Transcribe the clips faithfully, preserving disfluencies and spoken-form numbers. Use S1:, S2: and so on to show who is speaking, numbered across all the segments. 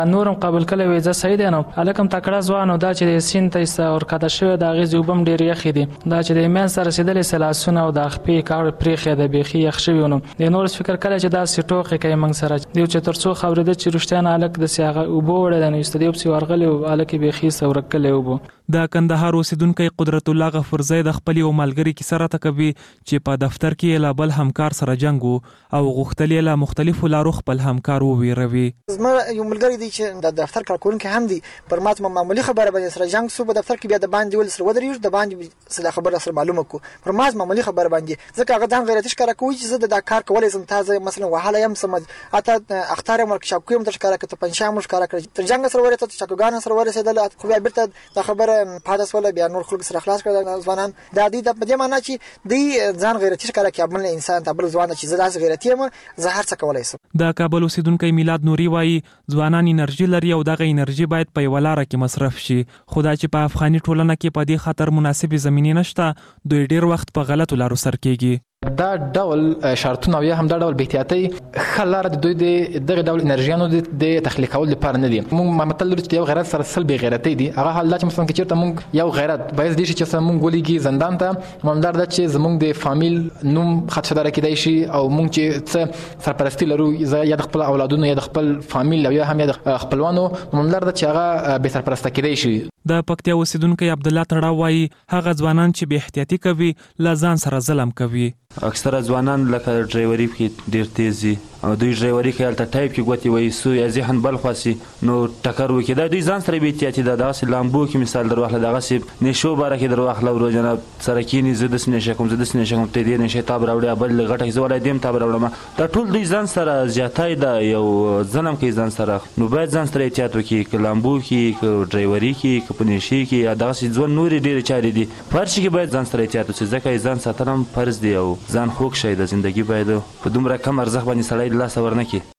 S1: نورم قبول کړی وي زه صحیح دی نو هلکم تکړه ځوان و دا چې د سیند ته ایسته ورکښته شوی د هغې اوبه هم ډېرې یخې دي دا چې د منځ ته رسېدلې سه لاسونه او د خپې کاوړې پرېښې ده بیخي یخ شوي نو د نور فکر کړی چې داسې ټوقې کوي موږ سره دیو چې تر څو خبرېده چې رښتیا نه هلک داسې هغه اوبه وړی ده نو ایسته دی پسې ورغلی و هلک یې بیخي ایسته ورک کړلی اوبه.
S2: د کندهار اوسیدونکی قدرت الله غفورزی د خپل یو ملګري کیسه راته کوي چې په دفتر کې یې له بل همکار سره جنګ و او غوښتل یې له مختلفو لارو خپل همکار وویروي.
S3: زما یو ملګری دی چې د دفتر کارکوونکی هم دی پر ما ته معمولي خبره باندې سره جنګ سو په دفتر کې بیا د باندې ول سره ودرېږو د باندې سره خبره سره معلومه کو پر ما معمولي خبره باندې ځکه هغه ځان غیرتي ښکاره کوي چې زه دا کار کولی شم تازه مثلا وهلی یم سمه حتی اختار یم ورکشاپ کوي هم ته ښکاره کړه ته پنجشنبه مو ښکاره کړه تر جنګ سره ورسېد چاکوګانو سره ورسېدل خو بیا بېرته دا خبره پاته سوله بیا نور خلک سره خلاص کړل ځوانان دا دی د په دې معنا چې دی ځان غیرتي ښکاره کوي بل انسان ته بل ځوان چې زه داسې غیرتي یم زه هر څه کولی شم.
S2: د کابل اوسیدونکی میلاد نوري وایي ځوانان انرژي لري او دغه انرژي باید په یوه لاره کې مصرف شي خو دا چې په افغاني ټولنه کې په دې خاطر مناسبې زمینې نشته دوی ډېر وخت په غلطو لارو سر کېږي.
S4: دا ډول شرطونه او یا هم دا ډول بې احتیاطۍ ښه لاره د دوی د دغه ډول انرژیانو د تخلیق کولو لپاره نه دي. موږ متل لرو چې یو غیرت سره سل بې غیرتۍ دي هغه حال دا چې مثلا که چېرته موږ یو غیرت باعث دی شي چې مثلا موږ ولیږي زندان ته مهمدار ده چې زموږ د فامیل نوم خدشداره کیدای شي او موږ چې څه سرپرستي لرو یا د خپل اولادونو یا د خپل فامیل او یا هم یا د خپلوانو مهمدار ده چې هغه بې سرپرسته کیدای شي.
S2: د پکتیا اوسیدونکی عبدالله تړاو وایي هغه ځوانان چې بې احتیاطي کوي له ځان سره ظلم کوي.
S5: اکثره ځوانان لکه ډرایوري کې ډېر تیز دي او دوی ډرایوري کوي هلته ټایپ کې ګوتې وایي سو یا ذهن بل خوا نو ټکر وکړي دا دوی ځان سره بې احتیاطي ده دغسې لامبو کې مثال در واخله دغسې نشو باره کې در واخله ورو جناب سره کښېني زه داسې نشه کوم زه داسې نشه کوم ته دې نشې تاب راوړې بل غټه کې زه ولی دې هم تاب راوړم دا ټول دوی ځان سره زیاتی ده یو ظلم کوي ځان سره نو باید ځان سره احتیاط وکړي که لامبو کې که ډرایوري کې که په نشې کې یا دغسې ژوند نورې ډېرې چارې دي په هر شي کې باید ځان سره احتیاط وشي ځکه ځان ساتل هم فرض دی او ځان خوږ شی د زندگی باید په دومره کم ارزښت باندې سړی د لاسه ورنه کړي.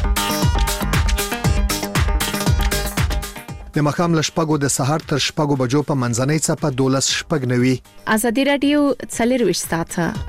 S6: د ماښام له شپږو د سهار تر شپږو بجو په منځنۍ څپه دولس شپږ نوي.
S7: ازادي راډیو څلرویشت ساعته.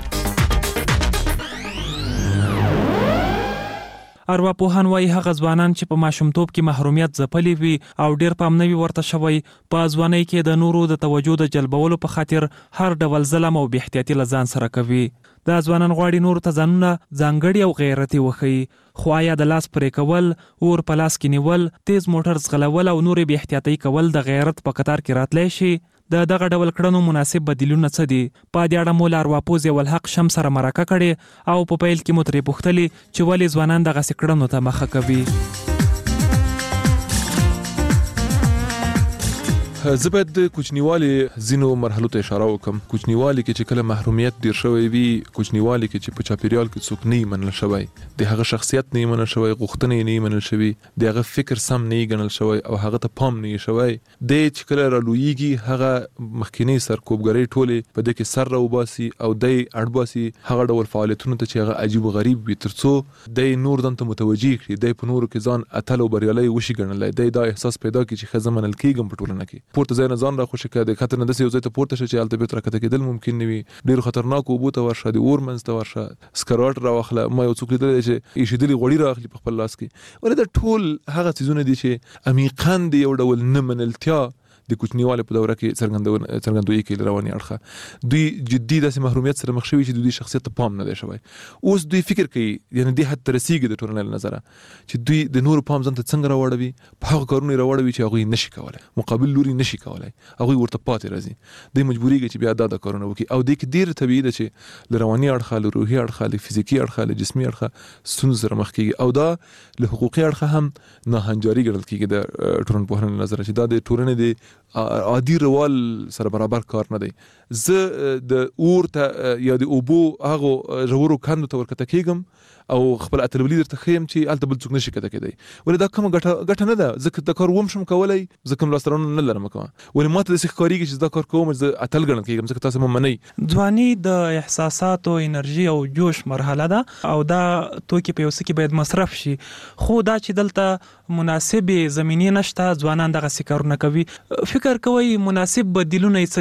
S2: ارواپوهان وایي هغه ځوانان چې په ماشومتوب کې محرومیت ځپلي وي او ډېر پام نه وي ورته شوی په ځوانۍ کې د نورو د توجه د جلبولو په خاطر هر ډول ظلم او بې احتیاطي له ځان سره کوي. دا ځوانان غواړي نورو ته ځانونه ځانګړي او غیرتي وښیي خو آیا د لاس پرې کول اور په لاس کې نیول تیز موټر ځغلول او نورې بې احتیاطۍ کول د غیرت په قطار کې راتلی شي؟ د دغه ډول کړنو مناسب بدیلونه څه دي؟ په دې اړه مو له ارواپوه ضیاءالحق شمس سره مرکه کړې او په پیل کې مو ترې پوښتلې چې ولې ځوانان دغسې کړنو ته مخه کوي.
S8: زه باید د کوچنیوالي ځینو مرحلو ته اشاره وکړم. کوچنیوالي کې چې کله محرومیت ډیر شوی وي کوچنیوالي کې چې په چاپیریال کې څوک نه منل شوی د هغه شخصیت نه منل شوی غوښتنې نه منل شوی د هغه فکر سم نه ګڼل شوی او هغه ته پام نه شوی د چې کله رالویږي هغه مخکینی سرکوبګرۍ ټولې په دې کې سر راوباسي او د اړباسي هغه ډول فعالیتونو ته چې هغه عجیب و غریب وي ترڅو د نور دنته متوجي کړي د په نورو کې ځان اتل او بریالی وشي ګڼلی د دا احساس پیدا کړي چې ښه زه منل کېږم په ټولنه کې پورته ځای نه ځان راخوشي کړه د خطر نه داسې یو ځای ته پورته شه چې هلته بېرته راکښته کېدل ممکن نه وي ډېرو خطرناکو اوبو ته ورشه د اور منځ ته ورشه سکروټ راواخله ما یو څوک لیدلی دی چې ایښېدلي غوړي رااخلي په خپل لاس کې ولې دا ټول هغه څیزونه دي چې عمیقاً د یو ډول نه منلتیا د کوچنیوالي په دوره کې څرګندویي کوي له رواني اړخه دوی جدي داسې محرومیت سره مخ شوي چې دوی شخصیت ته پام نه دی شوی اوس دوی فکر کوي یعنې دې حد ته رسېږي د ټولنې له نظره چې دوی د نورو پام ځان ته څنګه راواړوي په هغو کارونو یې راواړوي چې هغوی نشي کولی مقابل لوري نشي کولی هغوی ورته پاتې راځي دوی مجبورېږي چې بیا دا د کارونه وکړي او دې کې ډېر طبیعي ده چې له رواني اړخه له روحي اړخه له فزیکي اړخه له جسمي اړخه ستونزو سره مخ کېږي او دا له حقوقي اړخه هم ناهنجاري ګڼل کېږي د ټولنپوهنې له نظره چې دا د ټولنې د عادي روال سره برابر کار نه دی زه د اور ته یا د اوبو هغو ژورو کندو ته ورکښته کېږم او خپل اتلولي درته ښیم چې هلته بل څوک نشي کښته کېدی ولې دا کومه ګټه ګټه نه ده زه که دا کار وم شم کولی زه کوم لاسته راوړنه نه لرم کومه ولې ما ته داسې ښکارېږي چې دا کار کوم زه اتل ګڼل کېږم ځکه تاسې مو منئ
S2: ځواني د احساساتو انرژي او جوش مرحله ده او دا توکي په یو څه کې باید مصرف شي خو دا چې دلته مناسبې زمینې نشته ځوانان دغسې کارونه کوي فکر کوئ مناسب بدیلونه یې څه دي؟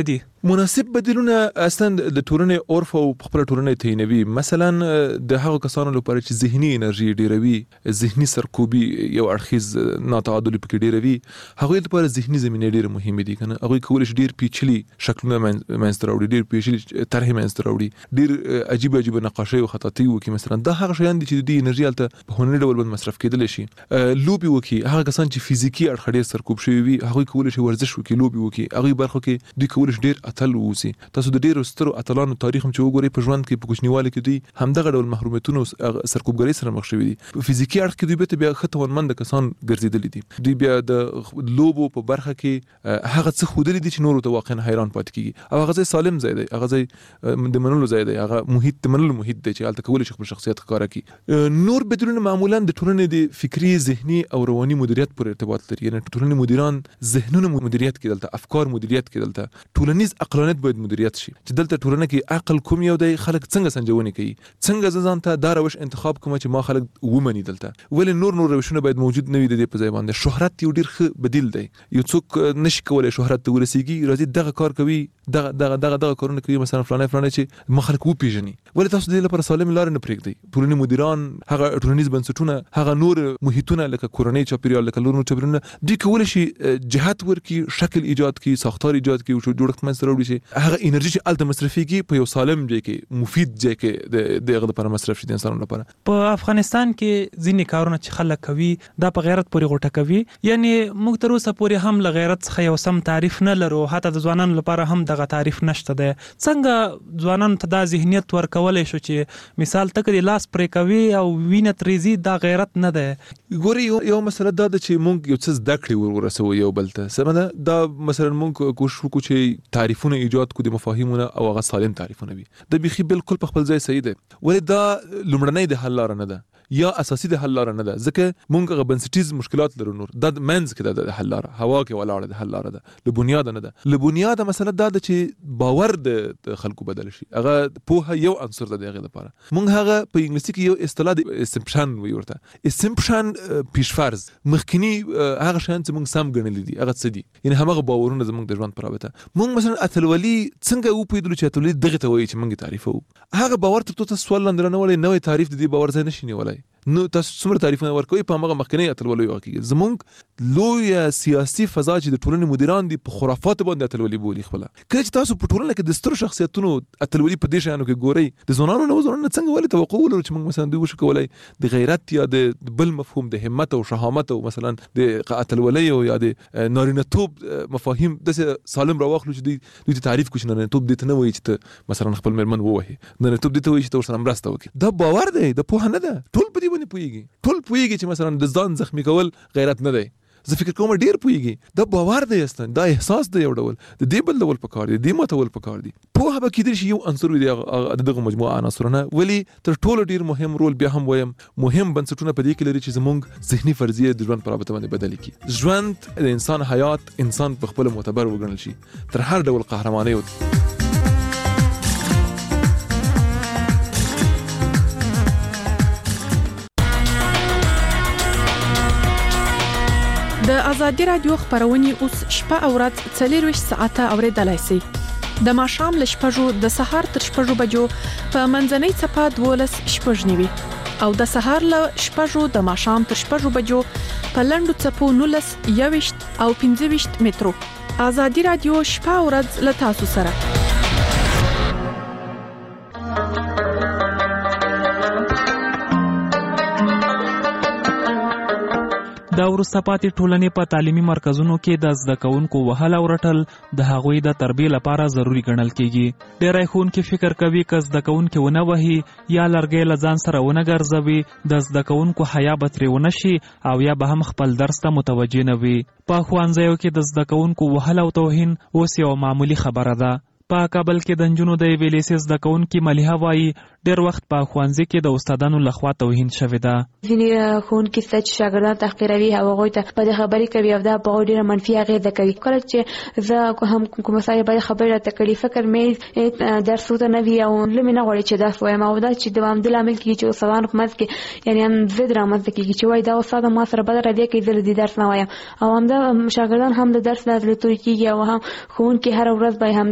S8: مناسب بدیلونه اصلا د ټولنې عرف او خپل ټولنې تعینوي. مثلا د هغو کسانو لپاره چې ذهني انرژي ډیروي، ذهني سرکوبي یو اړخیز ناتعادل پکې ډیروي، هغوی لپاره ذهني زمینې ډېرې مهمې دي کنه. هغوی کولی شي ډېر پیچلي شکلونه منځته راوړي، ډېر پیچلي طرحې منځته راوړي، ډېر عجیب عجیب نقاشۍ او خطاطۍ وکړي. مثلا دا هغه شیان دي چې د دې انرژي هلته په هنري ډول باندې مصرف کېدلی شي. لوبې وکړي، هغه کسان چې فزیکي اړخ ډېر سرکوب شوي وي هغوی کولی شي ورزش وکړي، لوبې وکړي. هغوی برخو کې دوی کولی شي ډېر اتل واوسي. تاسو د ډېرو سترو اتلانو تاریخ هم چې وګورئ په ژوند کې په کوچنیوالي کې دوی همدغه ډول محرومیتونو سرکوبګرۍ سره مخ شوي دي. فزیکي اړخ کې دوی بېرته بیا ښه توانمنده کسان ګرځېدلي دي. دوی بیا د لوبو په برخه کې هغه څه ښودلي دي چې نورو ته واقعا حیران پاتې کېږي. او هغه ځای سالم ځای دی، هغه ځای د منلو ځای دی، هغه محیط د منلو محیط دی چې هلته کولی شي خپل شخصیت ښکاره کړي. نور بدلونونه معمولا د ټولنې د فکري، ذهني او رواني مدیریت پورې ارتباط لري. یعنې ټولنې مدیران ذهنونه مدیریت کړي، دلته افکار مدیریت کړي، دلته ټولنیز عقلانیت باید مدیریت شي چې دلته ټولنه کې عقل کوم یو دی، خلک څنګه سنجونې کوي، څنګه زه ځان ته دا روش انتخاب کوم چې ما خلک ومني. دلته ولې نور نور روشونه باید موجود نه وي د دې په ځای باندې. شهرت یو ډېر ښه بدیل دی. یو څوک نشي کولی شهرت ته ورسېږي، راځي دغه کار کوي، دغه دغه دغه دغه کارونه کوي، مثلا فلانی فلانی چې ما خلک وپېژني. ولې تاسو د دې لپاره سالم لارې نه پرېږدئ؟ ټولنې مدیران، هغه ټولنیز بنسټونه، هغه نور محیطونه لکه کورنۍ چاپېریال، لکه نور نور چاپېریالونه، دوی کولی شي جهت ورکړي، شکل ایجاد کړي، ساختار ایجاد کړي، جوړښت منځته راوړي چې هغه انرژي چې هلته مصرفېږي په یو سالم ځای کې، مفید ځای کې د دغه لپاره مصرف شي د انسانانو لپاره.
S2: په افغانستان کې ځینې کارونه چې خلک کوي دا په غیرت پورې غوټه کوي. یعنی موږ تر اوسه پورې هم له غیرت څخه یو سم تعریف نه لرو، حتی د ځوانانو لپاره هم دغه تعریف نشته دی. څنګه ځوانانو ته دا ذهنیت ورکولی شو چې مثال ته که د لاس پرې کوي او وینه ترېځي دا غیرت نه دی؟
S8: ګورې یو مسله دا ده چې موږ یو څه زده کړې ور ورسوو یو بل ته. سمه ده، دا مثلا موږ کوشش وکړو چې تعریفونه ایجاد کړو د مفاهیمونه او هغه سالم تعریفونه وي. د بیخي بالکل په خپل ځای صحیح دی، ولې دا لومړنۍ د حل لاره نه ده یا اساسي د حل لاره نه ده، ځکه موږ هغه بنسټیز مشکلات لرو. نور دا منځ کې ده د حل لاره، هوا کې ولاړه د حل لاره ده، له بنیاده نه ده. له بنیاده مسله دا ده چې باور د خلکو بدل شي. هغه پوهه یو عنصر ده د هغې لپاره. موږ هغه په انګلیسي کې یو اصطلاح د اسمپشن وایي ورته. اسمپشن پیشفرض، مخکینی هغه شیان چې موږ سم ګڼلي دي هغه څه دي، یعنې هماغه باورونه زموږ د ژوند په رابطه. موږ مثلا اتلولي څنګه وپوهېدلو چې اتلولي دغې ته وایي چې موږ یې تعریفوو. هغه باور تر څو سوال لاندې رانهولی، نوی تعریف د دې باور ځای نشي نیولی. نو تاسو څومره تعریفونه ورکوئ په هماغه مخکنۍ اتلولۍ واقعي. زموږ لویه سیاسي فضا چې د ټولنې مدیران دي په خرافاتو باندې اتلولي بولي خپله. کله چې تاسو په ټولنه کې د سترو شخصیتونو اتلولي په دې شیانو کې ګورئ، د ځوانانو نه ځوانانو څنګه ولې توقع ولرو چې موږ مثلا دوی وشو کولی د غیرت یا د بل مفهوم د همت او شهامت او مثلا د اتلولۍ او یا د نارینه‌توب مفاهیم داسې سالم راواخلو چې دوی دوی ته تعریف کړو چې نارینه‌توب دې ته نه وایي چې ته مثلا خپل مېرمن ووهې، نارینه‌توب دې ته وایي چې ته ورسره مرسته وکړې. دا باور دی، د پوهه نه ده. ټول په دې باندې پوهېږي، ټول پوهېږي چې مثلا د ځان زخمي کول غیرت نه دی. زه فکر کوم ډېر پوهېږي، دا باور دی اصلا، دا احساس دی یو ډول، د دې بدلول پکار دی، دې ماتول پکار دی. پوهه به کېدای شي یو عنصر وي د دغه مجموعه عناصرونه، ولې تر ټولو ډېر مهم رول بیا هم وایم مهم بنسټونه په دې کې لري چې زموږ ذهني فرضیه د ژوند په رابطه باندې بدلې کړي. ژوند د انسان حیات انسان په خپله معتبر وګڼل شي تر هر ډول قهرمانۍ.
S7: د ازادي رادیو خبرونه اوس شپه او ورځ څلور ساعته اوریدلای شئ. د ماښام له شپږو د سهار تر شپږو بجو په منځنۍ څپه دولس شپږ نیوي او د سهار له شپږو د ماښام تر شپږو بجو په لنډو څپو نولس یويشت او پنځه ویشت مترو. ازادي رادیو شپه او ورځ له تاسو سره.
S2: د وروسته پاتې ټولنې په تعلیمي مرکزونو کې د زده کوونکو وهل او رټل د هغوی د تربیې لپاره ضروری ګڼل کېږي. ډېری ښوونکي فکر کوي که زده کوونکي ونه وهي یا لرګی له ځان سره ونه ګرځوي د زده کوونکو حیا به ترې ونه شي او یا به هم خپل درس ته متوجه نه وي. په ښوونځیو کې د زده کوونکو وهل او توهین اوس یو معمولي خبره ده. په کابل کې د نجونو د یوې لیسې زده کوونکي ملیحه وایي ډېر وخت په ښوونځي کې د استادانو لخوا توهین شوې ده.
S9: ځینې ښوونکي شته چې شاګردان تحقیروي او هغوی ته بدې خبرې کوي او دا په هغوی ډېره منفي اغېزه کوي. کله چې زه هم کومه ځای بدې خبرې راته کوي فکر مې درس ورته نه وي او زړه مې نه غواړي چې درس ووایم او دا چې دوامداره لامل کېږي چې استادانو په منځ کې یعنې هم ضد رامنځته کېږي چې وایي دا استاد ما سره بده رویه کوي، زه له دې درس نه وایم او همدا شاګردان هم د درس نه زړه توري کېږي او هم ښوونکي هره ورځ به همدا وضعیت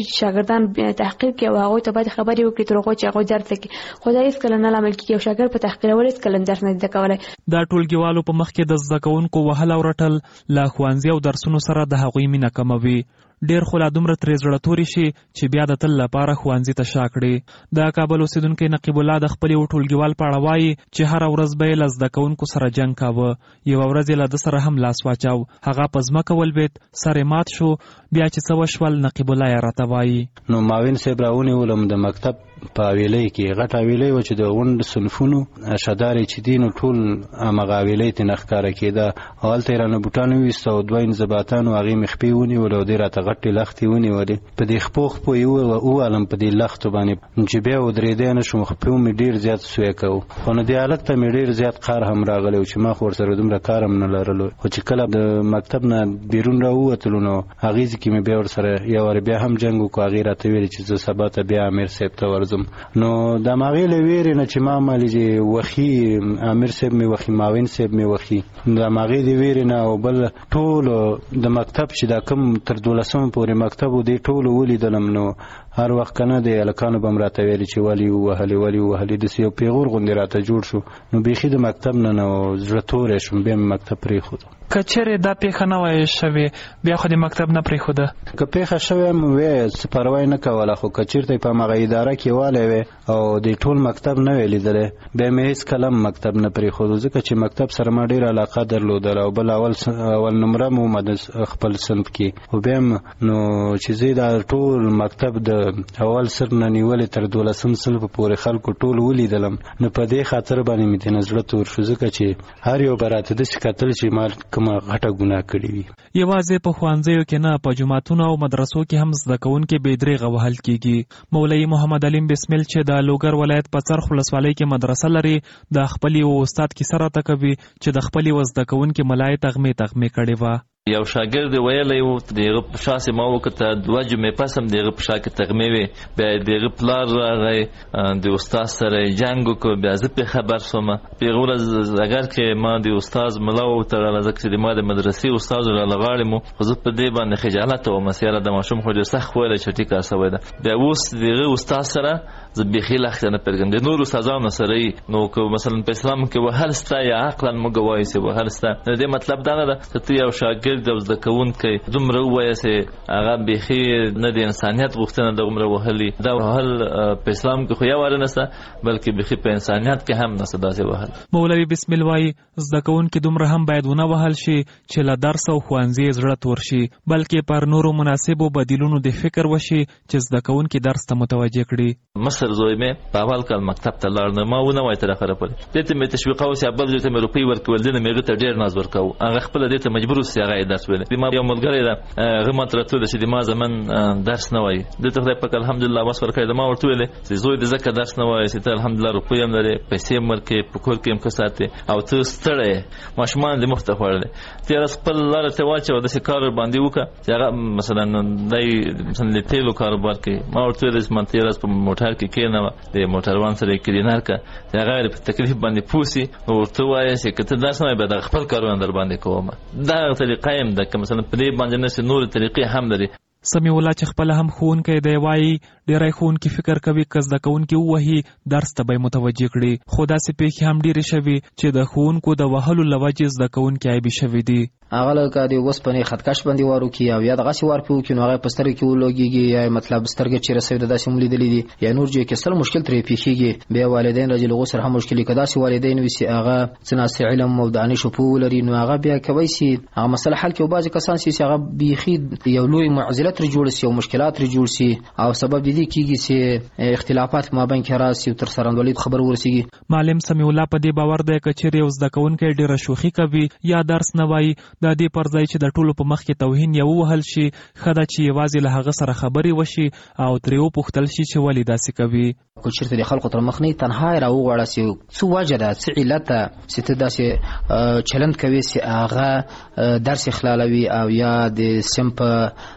S9: چې شاګردان تحقیق کوي او هغه ته باید خبري وکړي تر هغه چې هغه درس کوي خو دا هیڅ کله نه لامل کیږي او شاګرد په تحقیق ول هیڅ کله درس نه زده کولای.
S2: دا ټولګیوالو په مخ کې د زده کوونکو وهل او رټل لا ښوونځي او درسونو سره د هغوی مینه کموي. ډیر خو لا دومره ترې زړه توري شي چې بیا د تل لپاره ښوونځي ته شا کړي. د کابل اوسیدونکی نقیب الله د خپل یو ټولګیوال په اړه وایي چې هره ورځ به یې له زده کوونکو سره جنګ کاوه. یوه ورځ یې له ده سره هم لاس واچاو، هغه په ځمکه ولوېد، سر یې مات شو. بیا چې څه وشول نقیب الله یې راته وایي.
S10: نو معاون صاحب راونیولم د مکتب په حویلۍ کې، غټ حویلۍ وه چې د غونډ صنفونو شدارې چې دي نو ټول همغه حویلۍ ترې نه ښکاره کېده. هلته یې رانه بوټان وویست او دوه انضباطانو هغې مې خپې ونیولې او دې راته غټې لختې ونیولې. په دې خپو خپو یې ووالم په دې لختو باندې چې بیا ودرېدی نه شوم. خپې مې ډېر زیات سوی کوو، خو نو دې هلک ته مې ډېر زیات قهر هم راغلی و چې ما خو ورسره دومره کار هم نه لرلو. خو چې کله د مکتب نه بیرون راووتلو نو هغې ځای کې مې بیا ورسره یو وارې بیا هم جنګ وکړو. هغې راته ویلې چې زه سبا ته بیا امیر صاحب ته ورځم. نو د ماغې له ویرې نه چې ما مالې چې وخي امیر صاحب مې وخي، معاون صاحب مې وخي، د ماغې د ویرې نه او بل ټولو د مکتب چې دا کوم تر دولسم پورې مکتب و دې ټولو ولیدلم. نو هر وخت که نه د هلکانو به م راته ویلې چې ولې ووهلې ولې ووهلې داسې یو پیغور غوندې راته جوړ شو. نو بیخي د مکتب نه نه زړه توری شوم، بیا مې مکتب پرېښودو.
S1: که چېرې دا پیښه نه وای شوې بیا خو د مکتب نه پرېښوده؟
S10: که پیښه شوې هم وی څه پروا یې نه کوله، خو که چېرته په همغه اداره کې والی وی او د ټول مکتب نه وی لیدلی بیا مې هېڅ کله هم مکتب نه پرېښودو، ځکه چې مکتب سره ما ډېره علاقه درلودله او بل اول اول نمره م وم د خپل صنف کې. خو بیا هم نو چې زه دا ټول مکتب د اول صنف نه نیولې تر دولسم صنف پورې خلکو ټول ولیدلم، نو په دې خاطر باندې مې دې نه زړه تور شو، ځکه چې هر یو به راته داسې کتل چې ما کومه غټه ګناه کړې وي.
S2: یوازې په ښوونځیو کې نه، په جوماتونو او مدرسو کې هم زده کوونکي بې درېغه وهل کېږي. مولوي محمد علیم بسمل چې د لوګر ولایت په څرخ ولسوالۍ کې مدرسه لري، د خپل یو استاد کیسه راته کوي چې د خپل یو زده کوونکي ملایې تغمې تغمې کړې وه.
S11: یو شاګرد ویلی و دغه په شا سې ما وکته دوه جمعې پس هم دغه په شا کې تغمې وې. بیا دغه پلار راغی د استاد سره یې جنګ وکړو، بیا زه پرې خبر شوم. په هغه ورځ اګر کې ما د استاد ملا وتړله، ځکه چې د ما د مدرسې استاد راله غاړې مو، خو زه په دې باندې خجالته وم چې یاره د ماشوم خو ډېر سخت ویلی چې ټیکه سوی ده. بیا اوس دغه استاد سره زه بیخي لښته نه پرېږدم، د نورو استادانو سره یې. نو که مثلا په اسلام کې وهل سته یا عقلا موږ وایو چې وهل سته، د دې مطلب دا نه ده چې ته یو شاګرد او زده کوونکی دومره ووایه چې هغه بیخي نه د انسانیت غوښتنه ده دومره وهلي. دا وهل په اسلام کې خو یو واره نشته، بلکې بیخي په انسانیت کې هم نشته داسې وهل.
S2: مولوي بسمل وایي زده کوونکي دومره هم باید ونه وهل شي چې له درس او ښوونځي زړه تور شي، بلکې پر نورو مناسبو بدیلونو د فکر وشي چې زده کوونکي درس ته متوجه کړي.
S11: مصر زوی مې په اول کال مکتب ته لاړ، نه ما ونه وای تر اخره پورې دې ته مې تشویقاوه چې بل ځای ته مې روپۍ ورکول، دې نه مې هغه ته ډېر ناز ورکاوه. هغه خپله دې ته مجبور و چې هغه یې درس ویلی. د ما یو ملګری ده هغه ماته راته ویله چې د ما زمن درس نه وایي، دې ته خدای پاک الحمدلله وس ورکړی ده. ما ورته ویلې چې زوی دې ځکه درس نه وایي چې ته الحمدلله روپۍ هم لرې، پیسې هم ورکوې، په کور کې هم ښه ساتې او ته ستړی یې، ماشومان دې مخته خوړلی. تېره ورځ خپل لاره ته واچوه، داسې کار باندې وکړه چې هغه مثلا دی مثلا د تیلو کاروبار کوي. ما ورته ویلې چې ما تېره ورځ په موټر کې کېنوه، د موټروان سره یې کلینر کړه چې هغه په تکلیف باندې پوه سي، نو ورته ووایه چې که ته درس نه وایې بیا دغه خپل کارونه در باندې کوم. دغه طریقه یې هم ده، که مثلا په دې باندې نشي نورې طریقې هم لري.
S2: سمیع الله چې خپله هم ښوونکی دی وایي ډېری ښوونکي فکر کوي که زده کوونکي ووهي درس ته به یې متوجه کړي، خو داسې پیښې هم ډېرې شوي چې د ښوونکو د وهلو له وجې زده کوونکي عیبي شوي دي.
S12: هغه لکه د اوسپنې خطکش باندې وار وکړي او یا دغسې وار پرې وکړي نو هغه په سترګې کې ولګېږي، یا مطلب سترګې چېرې سوي ده داسې هم لیدلي دي، یا نور ځای کې سل مشکل ترې پېښېږي. بیا والدین راځي له هغو سره هم مشکل وي. که داسې والدین وي چې هغه څه ناسې علم او دانش او پوه ولري نو هغه بیا کولی شي هغه مسله حل کړي، او بعضې کسان چې هغه بیخي یو لوی معضله ترې جوړ شي او مشکلات ترې جوړ شي او سبب د دې کېږي چې اختلافات په مابین کې راشي او تر څرنګوالۍ خبر ورسېږي.
S2: معلم سمیع الله په دې باور دی که چېرې یو زده کوونکی ډېره شوخي کوي یا درس نه وایي، د دې پر ځای چې د ټولو په مخ کې توهین یې ووهل شي، ښه ده چې یوازې له هغه سره خبرې وشي او ترې وپوښتل شي چې ولې داسې کوي.
S12: که چېرته د خلکو تر مخ نه تنها یې راوغواړه چې څه وجه ده، څه علت ده چې ته داسې چلند کوې چې هغه درس یې خلالوي او یا د صنف هغه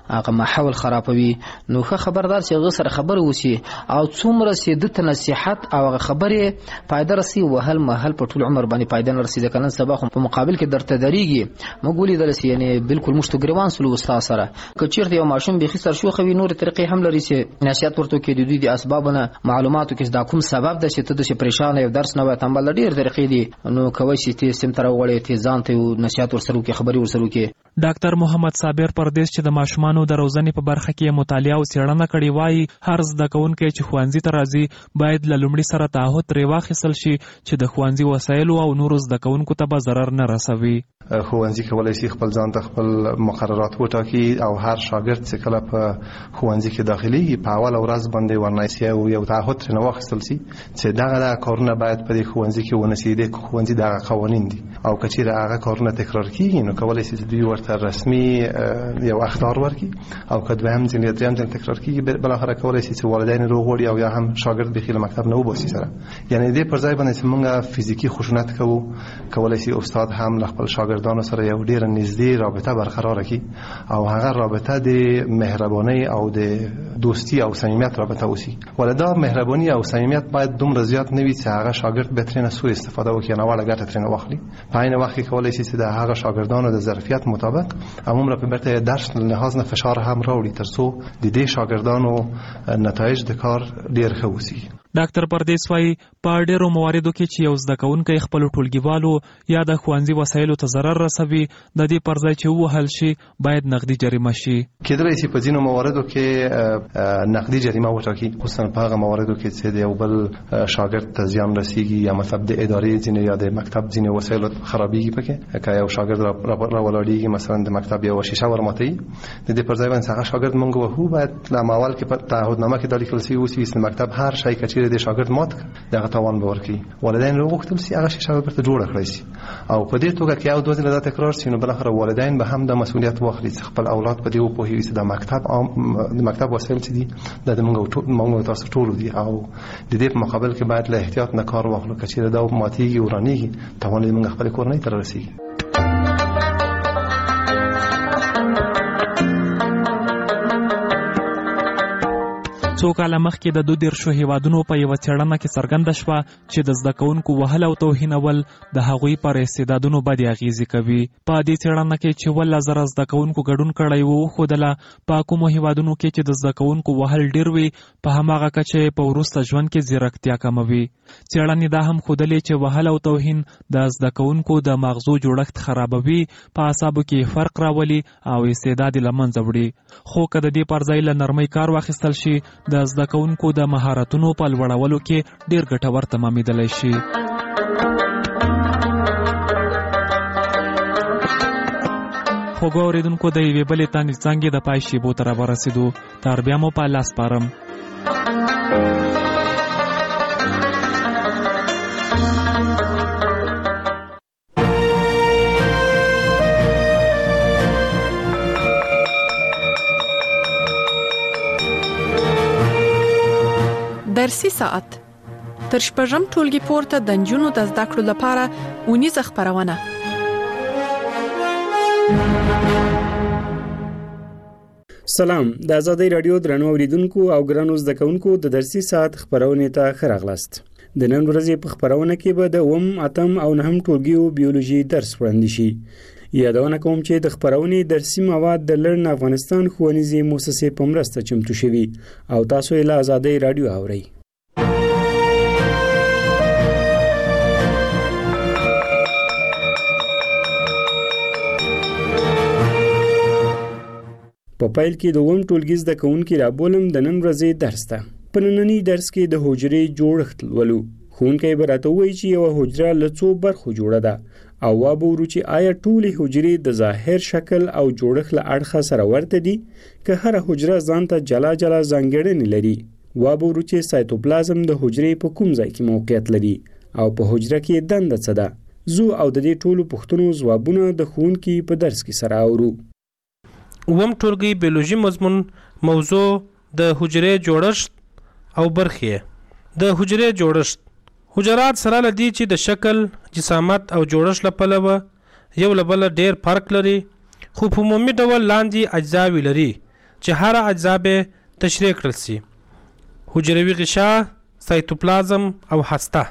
S12: ماحول خرابوي. نو ښه خبردار چې هغه سره خبره وسی او څومره چې د نصيحت او هغه خبره فائدہ رسي وهل محل په ټول عمر باندې فائدہ نه رسي. کنه سبا خو په مقابل کې درته دریږي مګولې درسي یعنی بالکل مشت ګریوان سلو استاد سره کچیر یو ماشوم به خسر شو خوي نور طریقې هم لري چې نصيحت ورته کې د دوی د اسبابونه معلوماتو کې دا کوم سبب ده چې ته د پریشان یو درس نه وای تمبل ډیر طریقې دي نو کوي چې ته سم تر وړې ته ځان ته نصيحت ورسره کې خبري ورسره کې.
S2: ډاکټر محمد صابر پردیس چې د ماشومانو د روزنې په برخه کې مطالعه او څېړنه کړې وایي هر زده کوونکی چې ښوونځي ته راځي باید له لومړي سره تعهد ترې واخیستل شي چې د ښوونځي وسایلو او نورو زده کوونکو ته به ضرر نه رسوي.
S13: ښوونځي کولی شي خپل ځان ته خپل مقررات وټاکي او هر شاګرد چې کله په ښوونځي کې داخليږي په اوله ورځ باندې ورنایسي او یو تعهد ترې واخیستل شي چې دغه د کارونه باید په دې ښوونځي کې ونشي. د ښوونځي دغه قوانین دي او که چیرې هغه کارونه تکرار کیږي نو کولی شي چې دوی ورته رسمي یو اخطار ورکړي او که دویم ځل یا دریم ځل تکرار کیږي بالاخره کولی شي چې والدین روغ وړي او یا هم شاګرد به خپل مکتب نه وباسي سره. یعنی دې پر ځای باندې چې موږ فزیکی خشونت کوو کولی شي استاد هم له خپل شاګردانو سره یو ډیر نږدې رابطه برقرار کړي او هغه رابطه د مهرباني او د دوستی او صمیمیت رابطه وسی. ولدا مهرباني او صمیمیت باید دومره زیات نه وي چې هغه شاګرد به ترنه سوء استفاده وکړي نه ولا ګټه ترنه واخلي. په عین وخت کې کولی شي چې د هغه شاګردانو د ظرفیت مطابق عموما په برته درس لحاظ نه فشار هم راوړي ترڅو د دې شاګردانو نتایج د کار ډیر ښه وسی.
S2: ډاکټر پردیس وايي په ډیرو مواردو کې چې یو زده کوونکی خپل ټولګیوالو یا د ښوونځي وسایلو ته ضرر رسوي د دې پر ځای چې ووهل شي باید نقدي جریمه شي.
S13: کېدلی شي په ځینو مواردو کې نقدي جریمه وټاکي خصوصا په هغه مواردو کې چې د یو بل شاګرد ته زیان رسیږي یا مطلب د ادارې ځینې یا د مکتب ځینې وسایلو خرابېږي. پکې که یو شاګرد را ولاړېږي مثلا د مکتب یو شیشه ورماتوي د دې پر ځای باندې هغه شاګرد مونږ وهو باید له اول کې په تعهدنامه کې دا لیکل شوي اوسي چې مکتب هر شی که چیرې د شاګرد مات دغه تاوان به ورکړي. والدین وغوښتل چې هغه شیشه به ورته جوړه کړی شي او په دې توګه کې یو دوه ځله دا تکرار شي نو بالاخره والدین به هم د مسؤلیت واخلي چې خپل اولاد په دې وپوهوي چې د مکتب د مکتب وسایل چې دي د موږ ټول موږ تاسو ټول دي او د دې په مقابل کې باید له احتیاط نه کار واخلو که چیرې دا ماتېږي ورانېږي تاوان یې موږ خپل کورنۍ ته رسیږي.
S2: څو کاله مخکې د دوه دیرشو هیوادونو په یوه څېړنه کې څرګنده شوه چې د زده کوونکو وهل او توهینول د هغوی پر استعدادونو بدې اغېزې کوي. په دې څېړنه کې چې اوولس زره زده کوونکو ګډون کړی و وښودله په کومو هیوادونو کې چې د زده کوونکو وهل ډېر وي په هماغه کچه په وروسته ژوند کې ځیرکتیا کموي. څېړنې دا هم ښودلې چې وهل او توهین د زده کوونکو د مغزو جوړښت خرابوي په اعصابو کې فرق راولي او استعداد یې له منځه وړي. خو که د دې پر ځای له نرمۍ کار واخیستل شي د زده کوونکو د مهارتونو په لوړولو کې ډیر ګټور تمامېدلی شي. خوږو اورېدونکو د یوې بلې تانې څانګې د پای شیبو ته راورسېدو. تر بیا مو په لاس سپارم.
S7: درسي ساعت تر شپږم ټولګي پورته د نجونو د زده کړو لپاره اونیزه خپرونه.
S14: سلام، د آزادۍ رادیو درنو اوریدونکو او ګرانو زده کوونکو د درسي ساعت خپرونې ته ښه راغلاست. د نن ورځې په خپرونه کې به د اووم، اتم او نهم ټولګیو بیولوژي درس وړاندې شي. یادونه کوم چې د خپرونې درسي مواد د لرن افغانستان ښوونیزې مؤسسې په مرسته چمتو شوي او تاسو یې له آزادۍ رادیو اورئ. په پیل کې د اووم ټولګي زده کوونکي رابولم د نن ورځې درس ته. په ننني درس کې د حجرې جوړښت لولو. ښوونکی به راته ووایي چې یوه حجره له څو برخو جوړه ده او وابورو چې آیا ټولې حجرې د ظاهر شکل او جوړښت له اړخه سره ورته دي که هره حجره ځان ته جلا جلا ځانګړنې لري. وابورو چې سایتوپلازم د حجرې په کوم ځای کې موقعیت لري او په حجره کې دنده څه ده. زو او د دې ټولو پوښتنو ځوابونه د ښوونکي په درس کې سره اورو.
S15: اووم ټولګي بیولوژي مضمون موضوع د حجرې جوړښت او برخې. د حجرې جوړښت حجرات سره لدی چې د شکل، جسامت او جوړښت له پلوه یو له بله ډېر فرق لري، خو په عمومي ډول لاندې اجزاوې لري چې هر اجزا به تشریح کړل سي. حجروي غشا، سایتوپلازم او هسته.